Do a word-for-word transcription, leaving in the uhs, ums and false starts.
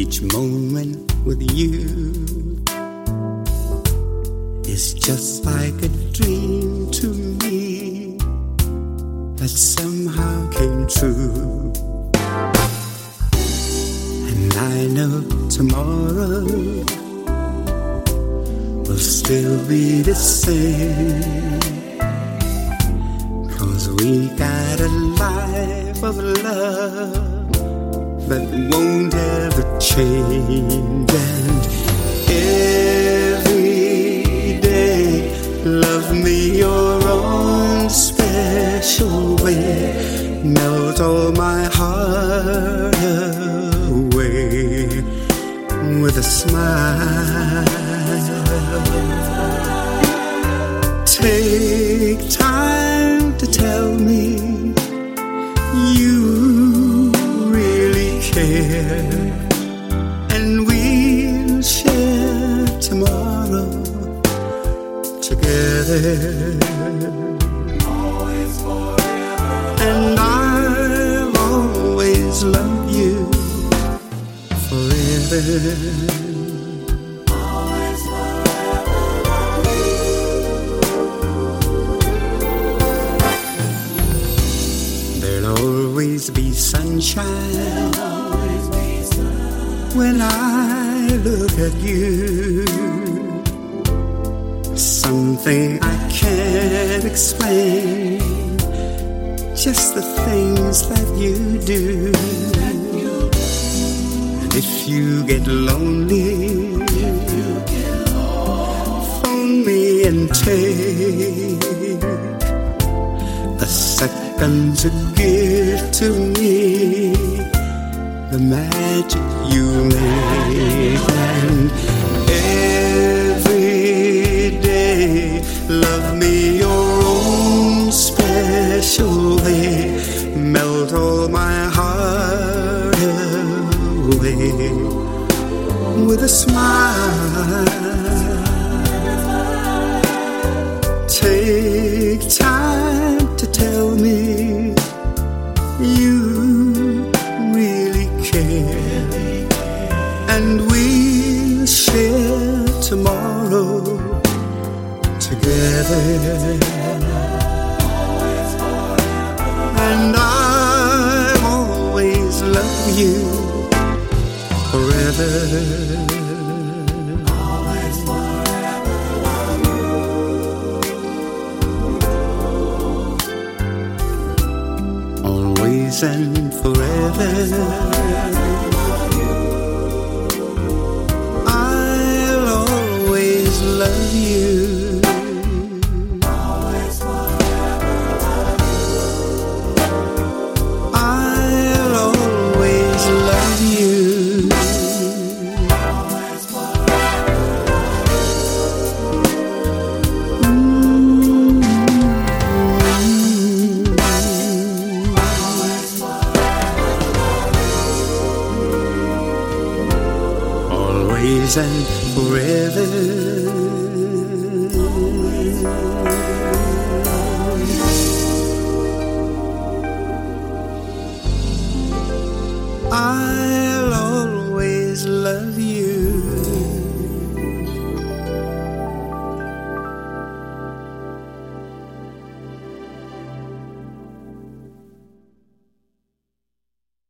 Each moment with you is just like a dream to me that somehow came true. And I know tomorrow will still be the same, 'cause we got a life of love that won't ever change. And every day, love me your own special way, melt all my heart away with a smile. Take time to tell me you really care, and we'll share tomorrow together. Always forever. And I'll always love you forever. Always forever love you. There'll always be sunshine when I look at you. Something I can't explain, just the things that you do. And if you get lonely, phone me and take a second to give to me the magic you make. And every day, love me your own special way, melt all my heart away with a smile. Take time to tell me you really care, and we'll share tomorrow together. And I'll always love you forever. Always forever love you. Always and forever. I'll always love you. Always forever love you. I'll always love you. Always forever love you. Always forever love you. Always and forever.